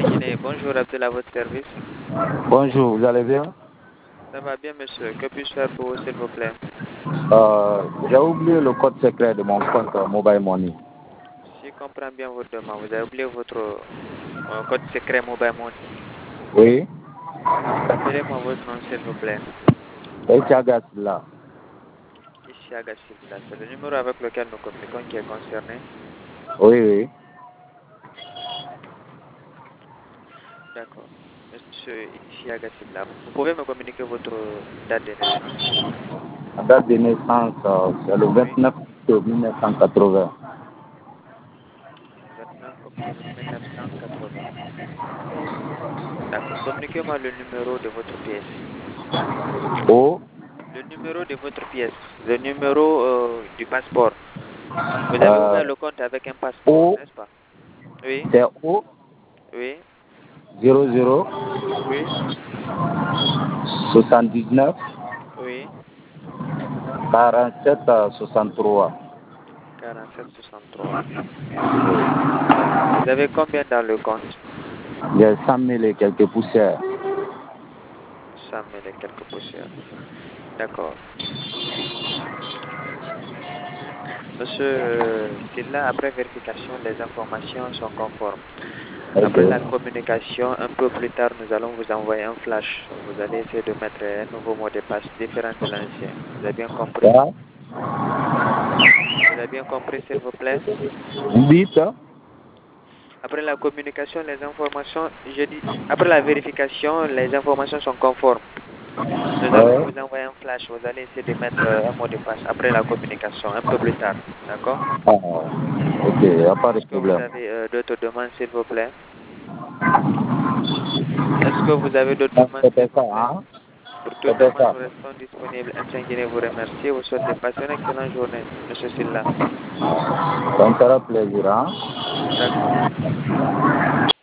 Guinée. Bonjour Abdel, à votre service. Bonjour, vous allez bien? Ça va bien, monsieur. Que puis-je faire pour vous, s'il vous plaît? J'ai oublié le code secret de mon compte Mobile Money. Si je comprends bien votre demande, vous avez oublié votre code secret Mobile Money. Oui, Rappelez-moi votre nom, s'il vous plaît. Echagas là. Ishiaga Sibla. C'est le numéro avec lequel nous communiquons qui est concerné. Oui, oui. D'accord. Monsieur Ishiaga Sibla, vous pouvez me communiquer votre date de naissance? La date de naissance, c'est le Oui. 29 octobre 1980. 29 octobre 1980. D'accord. Communiquez-moi le numéro de votre pièce. O, Le numéro de votre pièce. Le numéro du passeport. Vous avez ouvert euh, le compte avec un passeport, O, n'est-ce pas? Oui, c'est O, oui, 00, oui, 79, oui. 47, 63. 4763. D'accord. Vous avez combien dans le compte? J'ai 100 000 et quelques poussières. 100 000 et quelques poussières. D'accord. Monsieur Silla, après vérification, les informations sont conformes. Ok. Après la communication, un peu plus tard, nous allons vous envoyer un flash. Vous allez essayer de mettre un nouveau mot de passe différent de l'ancien. Vous avez bien compris? Ça, Vous avez bien compris, s'il vous plaît? vous dites, Après la communication, les informations, je dis, après la vérification, les informations sont conformes. Nous allons ouais. vous envoyer un flash. Vous allez essayer de mettre un mot de passe après la communication, un peu plus tard. D'accord? Ah, ok, il n'y a pas de Est-ce que vous problème. avez d'autres demandes, s'il vous plaît? Est-ce que vous avez d'autres Donc, demandes, s'il c'était ça, vous plaît? hein? Pour toute C'était demande, ça. nous restons disponibles. Ancien Guinée vous remercie. Vous souhaite de passer une excellente journée, Monsieur Silla. Ça me fera plaisir, hein? D'accord.